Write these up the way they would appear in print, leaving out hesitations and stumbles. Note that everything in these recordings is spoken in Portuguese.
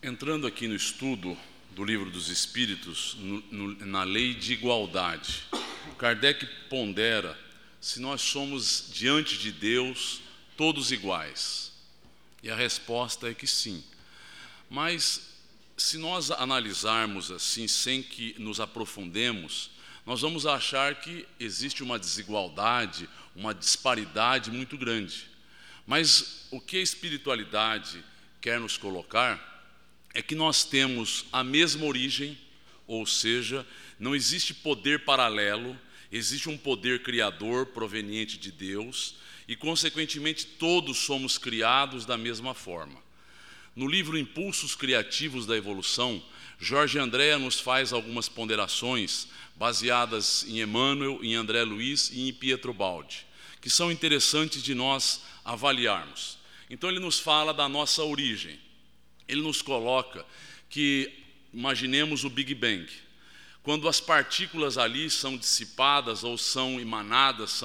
Entrando aqui no estudo do Livro dos Espíritos, na lei de igualdade, Kardec pondera se nós somos diante de Deus todos iguais. E a resposta é que sim. Mas se nós analisarmos assim, sem que nos aprofundemos, nós vamos achar que existe uma desigualdade, uma disparidade muito grande. Mas o que a espiritualidade quer nos colocar é que nós temos a mesma origem, ou seja, não existe poder paralelo, existe um poder criador proveniente de Deus e, consequentemente, todos somos criados da mesma forma. No livro Impulsos Criativos da Evolução, Jorge Andréa nos faz algumas ponderações baseadas em Emmanuel, em André Luiz e em Pietro Baldi, que são interessantes de nós avaliarmos. Então ele nos fala da nossa origem. Ele nos coloca que, imaginemos o Big Bang, quando as partículas ali são dissipadas ou são emanadas,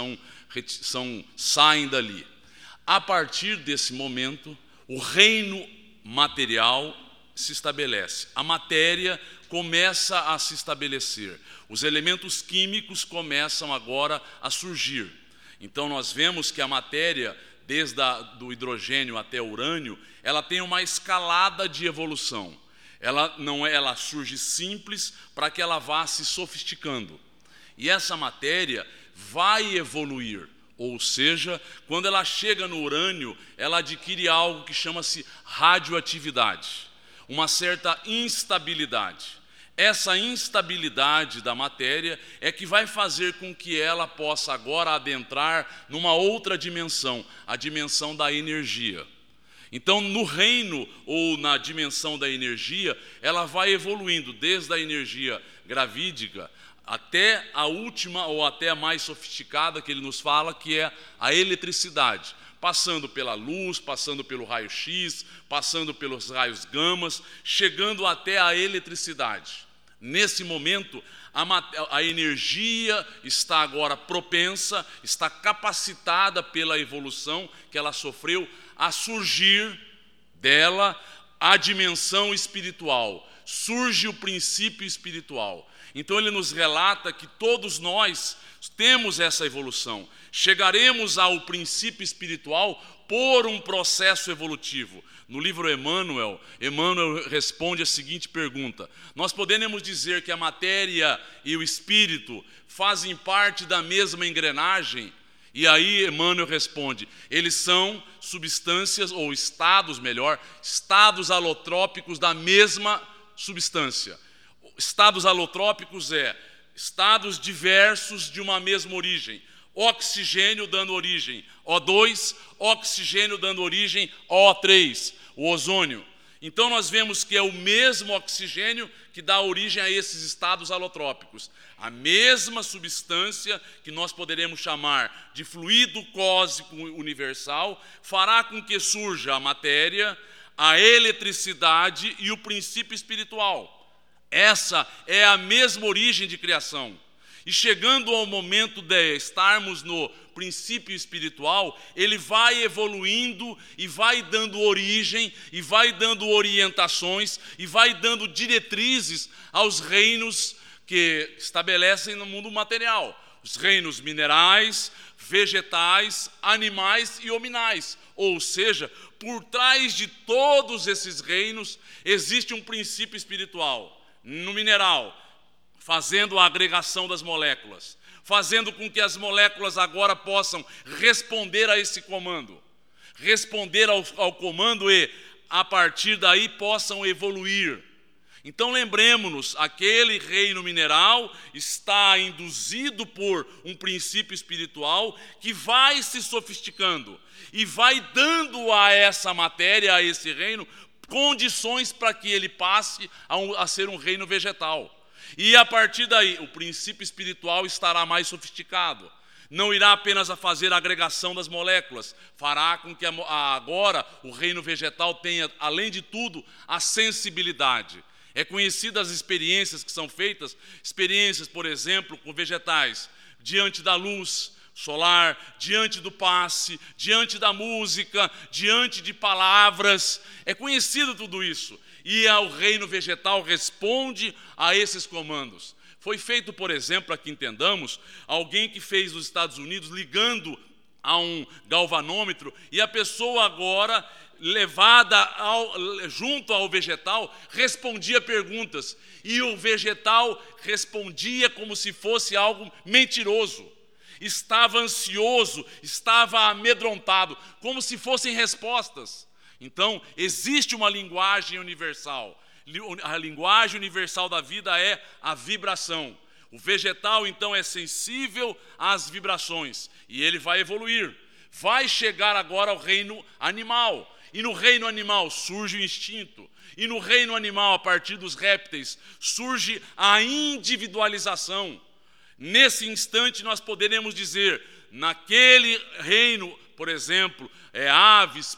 saem dali. A partir desse momento, o reino material se estabelece. A matéria começa a se estabelecer. Os elementos químicos começam agora a surgir. Então nós vemos que a matéria, desde do hidrogênio até o urânio, ela tem uma escalada de evolução. Ela surge simples para que ela vá se sofisticando. E essa matéria vai evoluir, ou seja, quando ela chega no urânio, ela adquire algo que chama-se radioatividade, uma certa instabilidade. Essa instabilidade da matéria é que vai fazer com que ela possa agora adentrar numa outra dimensão, a dimensão da energia. Então, no reino ou na dimensão da energia, ela vai evoluindo desde a energia gravídica até a última ou até a mais sofisticada que ele nos fala, que é a eletricidade, passando pela luz, passando pelo raio-x, passando pelos raios gamas, chegando até a eletricidade. Nesse momento, a energia está agora propensa, está capacitada pela evolução que ela sofreu a surgir dela a dimensão espiritual. Surge o princípio espiritual. Então ele nos relata que todos nós temos essa evolução. Chegaremos ao princípio espiritual por um processo evolutivo. No livro Emmanuel responde a seguinte pergunta: nós podemos dizer que a matéria e o espírito fazem parte da mesma engrenagem? E aí Emmanuel responde: eles são substâncias, ou estados alotrópicos da mesma substância. Estados alotrópicos estados diversos de uma mesma origem. Oxigênio dando origem O2, oxigênio dando origem O3, o ozônio. Então nós vemos que é o mesmo oxigênio que dá origem a esses estados alotrópicos. A mesma substância, que nós poderemos chamar de fluido cósmico universal, fará com que surja a matéria, a eletricidade e o princípio espiritual. Essa é a mesma origem de criação. E chegando ao momento de estarmos no princípio espiritual, ele vai evoluindo e vai dando origem, e vai dando orientações, e vai dando diretrizes aos reinos que estabelecem no mundo material. Os reinos minerais, vegetais, animais e hominais. Ou seja, por trás de todos esses reinos existe um princípio espiritual. No mineral, fazendo a agregação das moléculas, fazendo com que as moléculas agora possam responder a esse comando, responder ao comando e, a partir daí, possam evoluir. Então lembremos-nos, aquele reino mineral está induzido por um princípio espiritual que vai se sofisticando e vai dando a essa matéria, a esse reino, condições para que ele passe a ser um reino vegetal. E a partir daí, o princípio espiritual estará mais sofisticado. Não irá apenas a fazer a agregação das moléculas, fará com que agora o reino vegetal tenha, além de tudo, a sensibilidade. É conhecida as experiências que são feitas, experiências, por exemplo, com vegetais, diante da luz solar, diante do passe, diante da música, diante de palavras. É conhecido tudo isso. E o reino vegetal responde a esses comandos. Foi feito, por exemplo, para que entendamos, alguém que fez nos Estados Unidos ligando a um galvanômetro, e a pessoa agora, levada junto ao vegetal, respondia perguntas. E o vegetal respondia como se fosse algo mentiroso. Estava ansioso, estava amedrontado, como se fossem respostas. Então, existe uma linguagem universal. A linguagem universal da vida é a vibração. O vegetal, então, é sensível às vibrações. E ele vai evoluir. Vai chegar agora ao reino animal. E no reino animal surge o instinto. E no reino animal, a partir dos répteis, surge a individualização. Nesse instante, nós poderemos dizer, naquele reino, por exemplo, aves,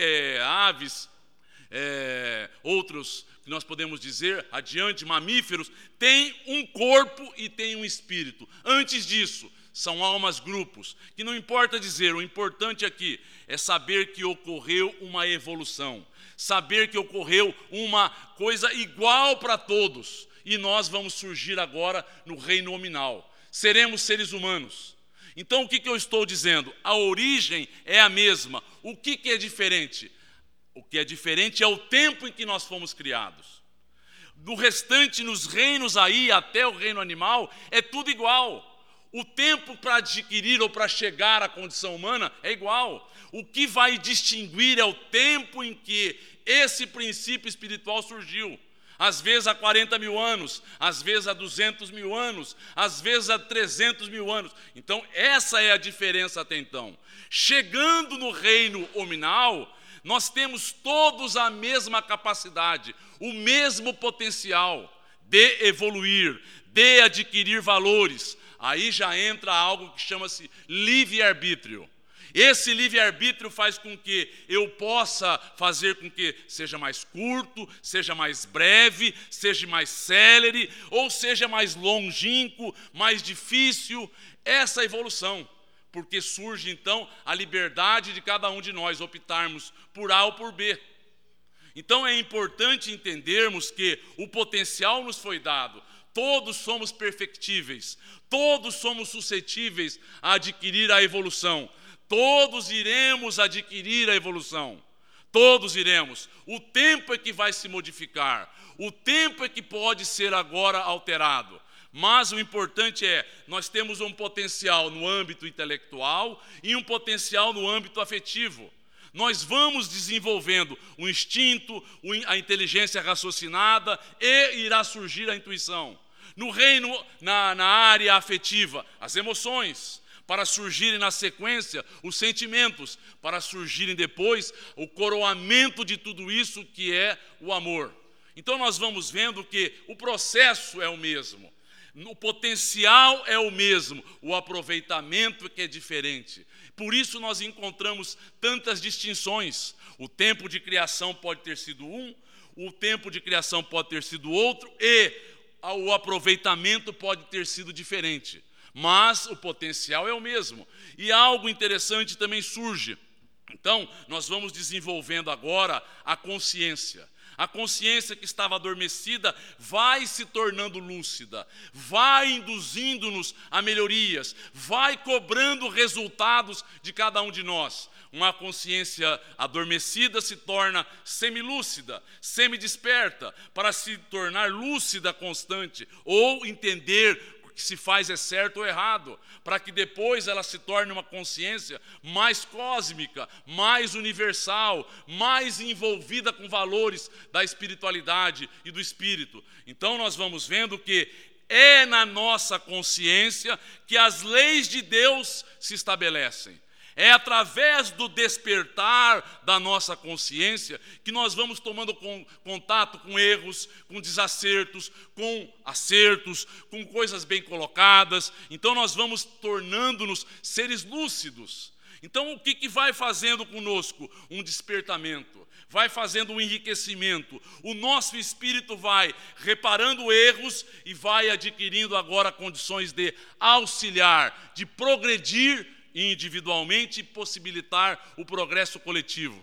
outros que nós podemos dizer adiante, mamíferos, tem um corpo e tem um espírito. Antes disso, são almas grupos, que não importa dizer, o importante aqui é saber que ocorreu uma evolução, saber que ocorreu uma coisa igual para todos, e nós vamos surgir agora no reino nominal. Seremos seres humanos. Então, o que eu estou dizendo? A origem é a mesma. O que é diferente? O que é diferente é o tempo em que nós fomos criados. No restante, nos reinos aí, até o reino animal, é tudo igual. O tempo para adquirir ou para chegar à condição humana é igual. O que vai distinguir é o tempo em que esse princípio espiritual surgiu. Às vezes há 40 mil anos, às vezes há 200 mil anos, às vezes há 300 mil anos. Então, essa é a diferença até então. Chegando no reino hominal, nós temos todos a mesma capacidade, o mesmo potencial de evoluir, de adquirir valores. Aí já entra algo que chama-se livre-arbítrio. Esse livre-arbítrio faz com que eu possa fazer com que seja mais curto, seja mais breve, seja mais célere, ou seja mais longínquo, mais difícil. Essa evolução, porque surge então a liberdade de cada um de nós optarmos por A ou por B. Então é importante entendermos que o potencial nos foi dado. Todos somos perfectíveis, todos somos suscetíveis a adquirir a evolução. Todos iremos adquirir a evolução. Todos iremos. O tempo é que vai se modificar. O tempo é que pode ser agora alterado. Mas o importante é, nós temos um potencial no âmbito intelectual e um potencial no âmbito afetivo. Nós vamos desenvolvendo o instinto, a inteligência raciocinada e irá surgir a intuição. No reino, na área afetiva, as emoções. Para surgirem na sequência os sentimentos, para surgirem depois o coroamento de tudo isso que é o amor. Então nós vamos vendo que o processo é o mesmo, o potencial é o mesmo, o aproveitamento é que é diferente. Por isso nós encontramos tantas distinções. O tempo de criação pode ter sido um, o tempo de criação pode ter sido outro e o aproveitamento pode ter sido diferente. Mas o potencial é o mesmo. E algo interessante também surge. Então, nós vamos desenvolvendo agora a consciência. A consciência que estava adormecida vai se tornando lúcida, vai induzindo-nos a melhorias, vai cobrando resultados de cada um de nós. Uma consciência adormecida se torna semilúcida, semidesperta, para se tornar lúcida constante, ou entender que se faz é certo ou errado, para que depois ela se torne uma consciência mais cósmica, mais universal, mais envolvida com valores da espiritualidade e do espírito. Então nós vamos vendo que é na nossa consciência que as leis de Deus se estabelecem. É através do despertar da nossa consciência que nós vamos tomando contato com erros, com desacertos, com acertos, com coisas bem colocadas. Então nós vamos tornando-nos seres lúcidos. Então o que vai fazendo conosco? Um despertamento, vai fazendo um enriquecimento. O nosso espírito vai reparando erros e vai adquirindo agora condições de auxiliar, de progredir individualmente e possibilitar o progresso coletivo.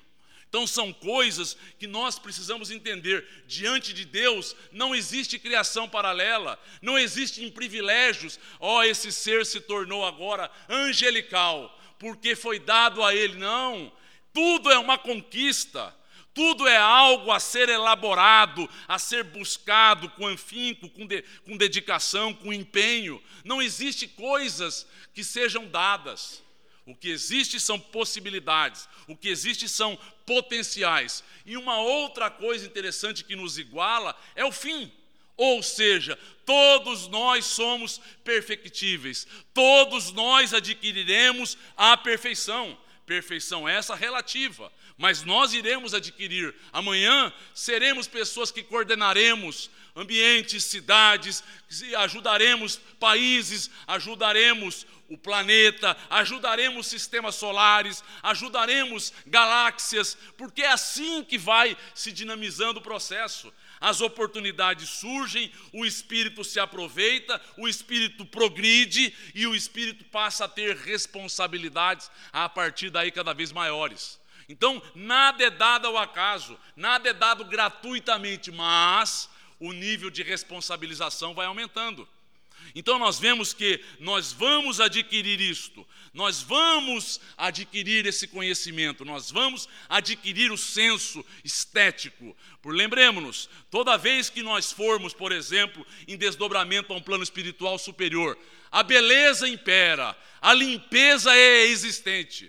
Então são coisas que nós precisamos entender. Diante de Deus não existe criação paralela, não existem privilégios. Esse ser se tornou agora angelical, porque foi dado a ele. Não, tudo é uma conquista, tudo é algo a ser elaborado, a ser buscado com afinco, com dedicação, com empenho. Não existe coisas que sejam dadas. O que existe são possibilidades, o que existe são potenciais. E uma outra coisa interessante que nos iguala é o fim. Ou seja, todos nós somos perfectíveis, todos nós adquiriremos a perfeição. Perfeição essa relativa, mas nós iremos adquirir. Amanhã seremos pessoas que coordenaremos ambientes, cidades, ajudaremos países, ajudaremos o planeta, ajudaremos sistemas solares, ajudaremos galáxias, porque é assim que vai se dinamizando o processo. As oportunidades surgem, o Espírito se aproveita, o Espírito progride e o Espírito passa a ter responsabilidades a partir daí cada vez maiores. Então, nada é dado ao acaso, nada é dado gratuitamente, mas o nível de responsabilização vai aumentando. Então nós vemos que nós vamos adquirir isto, nós vamos adquirir esse conhecimento, nós vamos adquirir o senso estético. Lembremos-nos, toda vez que nós formos, por exemplo, em desdobramento a um plano espiritual superior, a beleza impera, a limpeza é existente.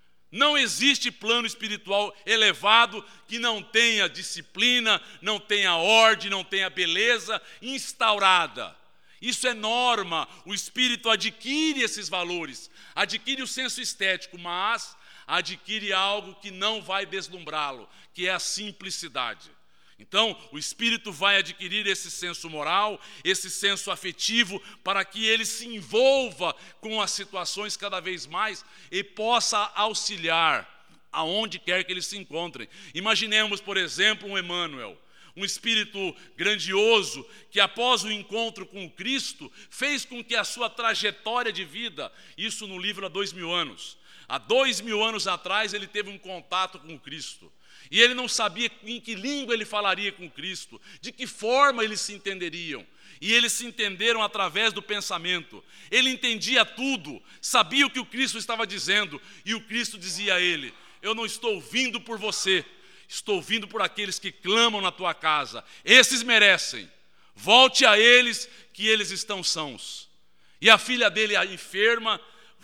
Não existe plano espiritual elevado que não tenha disciplina, não tenha ordem, não tenha beleza instaurada. Isso é norma, o espírito adquire esses valores, adquire o senso estético, mas adquire algo que não vai deslumbrá-lo, que é a simplicidade. Então, o espírito vai adquirir esse senso moral, esse senso afetivo, para que ele se envolva com as situações cada vez mais e possa auxiliar aonde quer que eles se encontrem. Imaginemos, por exemplo, um Emmanuel, um espírito grandioso que após o encontro com o Cristo fez com que a sua trajetória de vida, isso no livro há 2000 anos. Há 2000 anos atrás ele teve um contato com o Cristo. E ele não sabia em que língua ele falaria com o Cristo, de que forma eles se entenderiam. E eles se entenderam através do pensamento. Ele entendia tudo, sabia o que o Cristo estava dizendo. E o Cristo dizia a ele: eu não estou vindo por você, estou vindo por aqueles que clamam na tua casa. Esses merecem. Volte a eles, que eles estão sãos. E a filha dele, a enferma,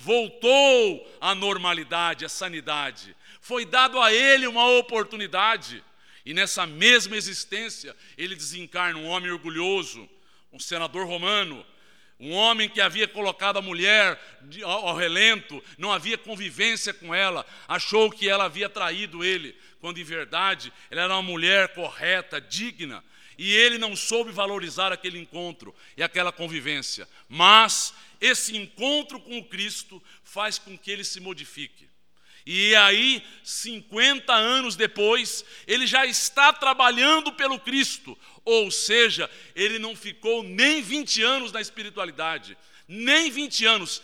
voltou à normalidade, à sanidade. Foi dado a ele uma oportunidade. E nessa mesma existência, ele desencarna um homem orgulhoso, um senador romano, um homem que havia colocado a mulher ao relento, não havia convivência com ela, achou que ela havia traído ele, quando em verdade ela era uma mulher correta, digna, e ele não soube valorizar aquele encontro e aquela convivência. Mas esse encontro com o Cristo faz com que ele se modifique. E aí, 50 anos depois, ele já está trabalhando pelo Cristo. Ou seja, ele não ficou nem 20 anos na espiritualidade, nem 20 anos.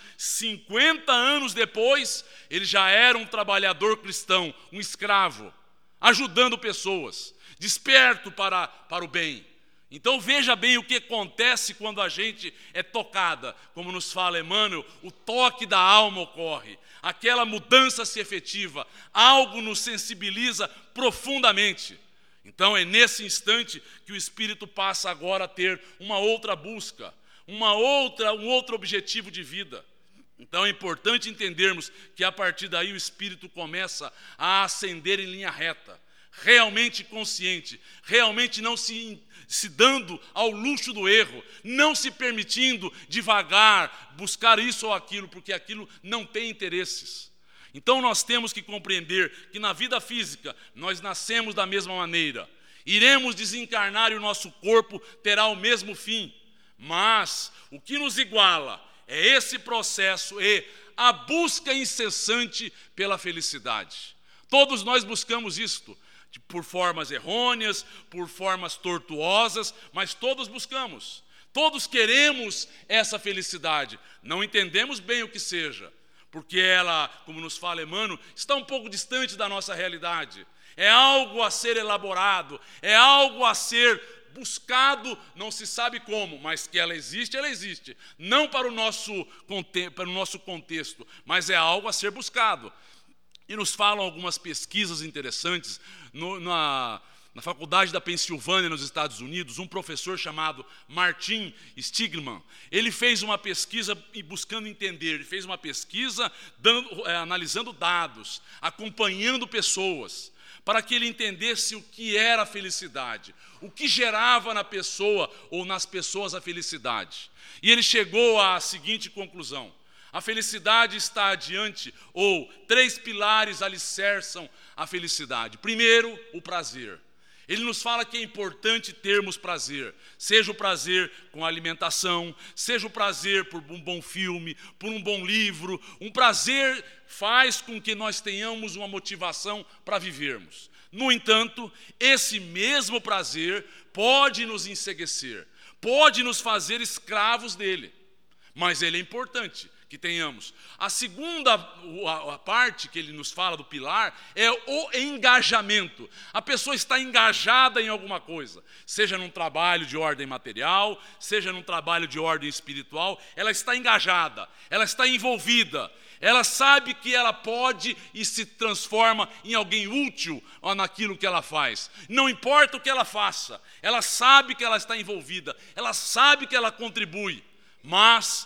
50 anos depois, ele já era um trabalhador cristão, um escravo, ajudando pessoas, desperto para o bem. Então veja bem o que acontece quando a gente é tocada. Como nos fala Emmanuel, o toque da alma ocorre. Aquela mudança se efetiva, algo nos sensibiliza profundamente. Então é nesse instante que o espírito passa agora a ter uma outra busca, um outro objetivo de vida. Então é importante entendermos que a partir daí o espírito começa a ascender em linha reta, realmente consciente, realmente não se dando ao luxo do erro, não se permitindo devagar buscar isso ou aquilo, porque aquilo não tem interesses. Então nós temos que compreender que na vida física nós nascemos da mesma maneira, iremos desencarnar e o nosso corpo terá o mesmo fim, mas o que nos iguala é esse processo e a busca incessante pela felicidade. Todos nós buscamos isto, por formas errôneas, por formas tortuosas, mas todos buscamos, todos queremos essa felicidade. Não entendemos bem o que seja, porque ela, como nos fala Emmanuel, está um pouco distante da nossa realidade. é algo a ser elaborado, é algo a ser buscado, não se sabe como, mas que ela existe, não para o nosso contexto, mas é algo a ser buscado. E nos falam algumas pesquisas interessantes na faculdade da Pensilvânia, nos Estados Unidos, um professor chamado Martin Stigman, ele fez uma pesquisa buscando entender, ele fez uma pesquisa analisando dados, acompanhando pessoas, para que ele entendesse o que era a felicidade, o que gerava na pessoa ou nas pessoas a felicidade. E ele chegou à seguinte conclusão: a felicidade está adiante, ou 3 pilares alicerçam a felicidade. Primeiro, o prazer. Ele nos fala que é importante termos prazer, seja o prazer com a alimentação, seja o prazer por um bom filme, por um bom livro. Um prazer faz com que nós tenhamos uma motivação para vivermos. No entanto, esse mesmo prazer pode nos enceguecer, pode nos fazer escravos dele, mas ele é importante que tenhamos. A segunda a parte que ele nos fala do pilar é o engajamento. A pessoa está engajada em alguma coisa, seja num trabalho de ordem material, seja num trabalho de ordem espiritual, ela está engajada, ela está envolvida, ela sabe que ela pode e se transforma em alguém útil naquilo que ela faz. Não importa o que ela faça, ela sabe que ela está envolvida, ela sabe que ela contribui, mas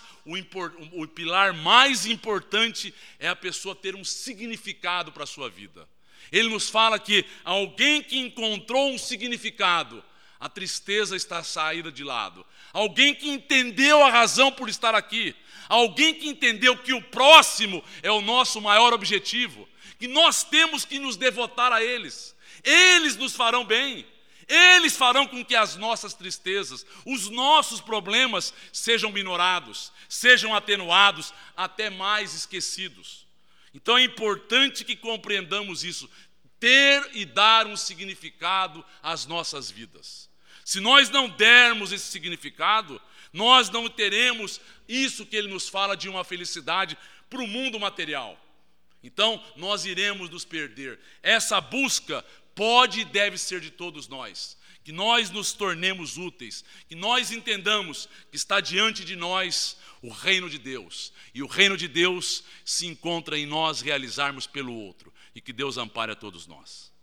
o pilar mais importante é a pessoa ter um significado para a sua vida. Ele nos fala que alguém que encontrou um significado, a tristeza está saída de lado. Alguém que entendeu a razão por estar aqui, alguém que entendeu que o próximo é o nosso maior objetivo, que nós temos que nos devotar a eles. Eles nos farão bem. Eles farão com que as nossas tristezas, os nossos problemas sejam minorados, sejam atenuados, até mais esquecidos. Então é importante que compreendamos isso, ter e dar um significado às nossas vidas. Se nós não dermos esse significado, nós não teremos isso que ele nos fala de uma felicidade para o mundo material. Então nós iremos nos perder. Essa busca pode e deve ser de todos nós, que nós nos tornemos úteis, que nós entendamos que está diante de nós o reino de Deus, e o reino de Deus se encontra em nós realizarmos pelo outro, e que Deus ampare a todos nós.